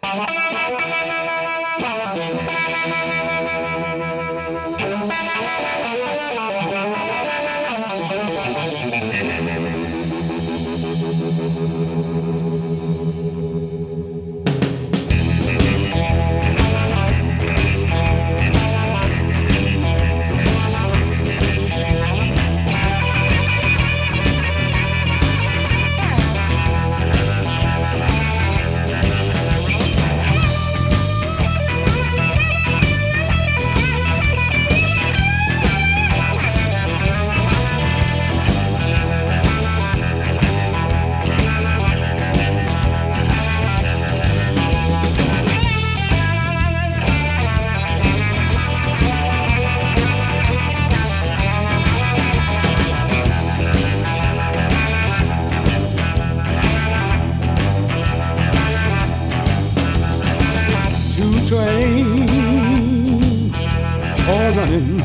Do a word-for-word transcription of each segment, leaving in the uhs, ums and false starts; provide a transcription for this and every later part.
Train all running,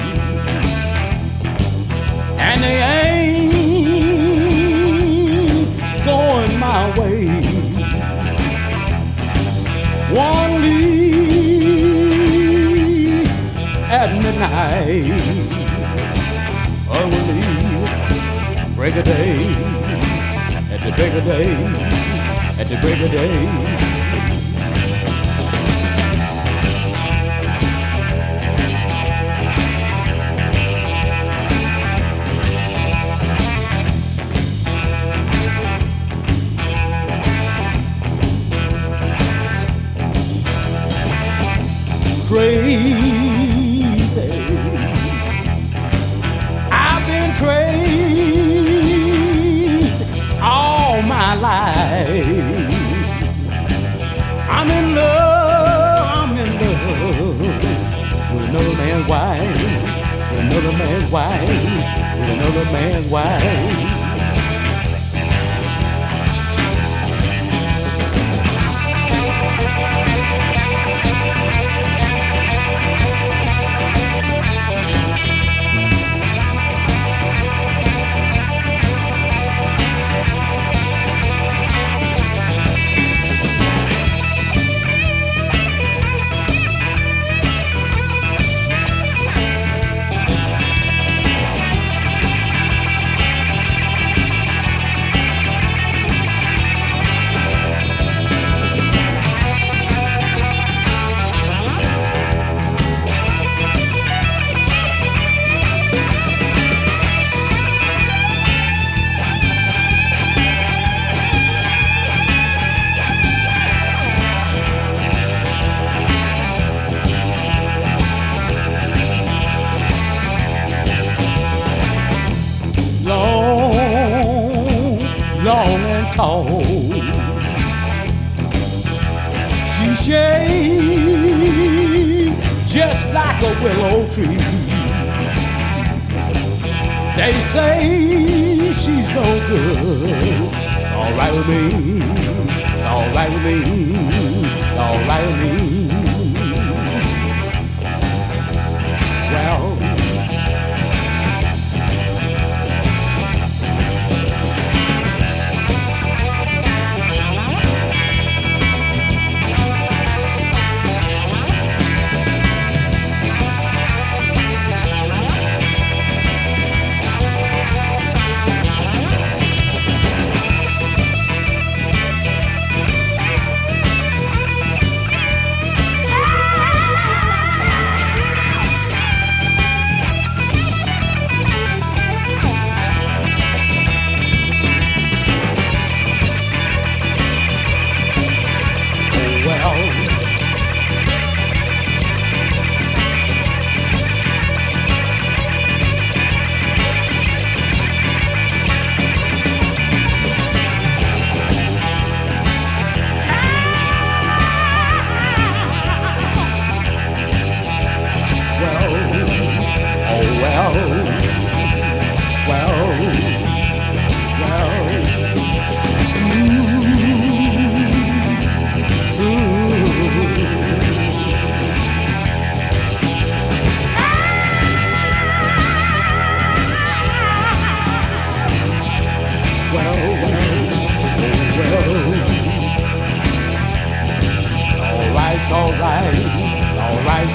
and they ain't going my way. One leave at midnight, I will leave break of day, at the break of day, at the break of day. Crazy, I've been crazy all my life. I'm in love, I'm in love with another man's wife, with another man's wife, with another man's wife. Long and tall, she shades just like a willow tree. They say she's no good. It's all right with me. It's all right with me. It's all right with me. Well,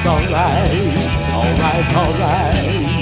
alright, alright, alright.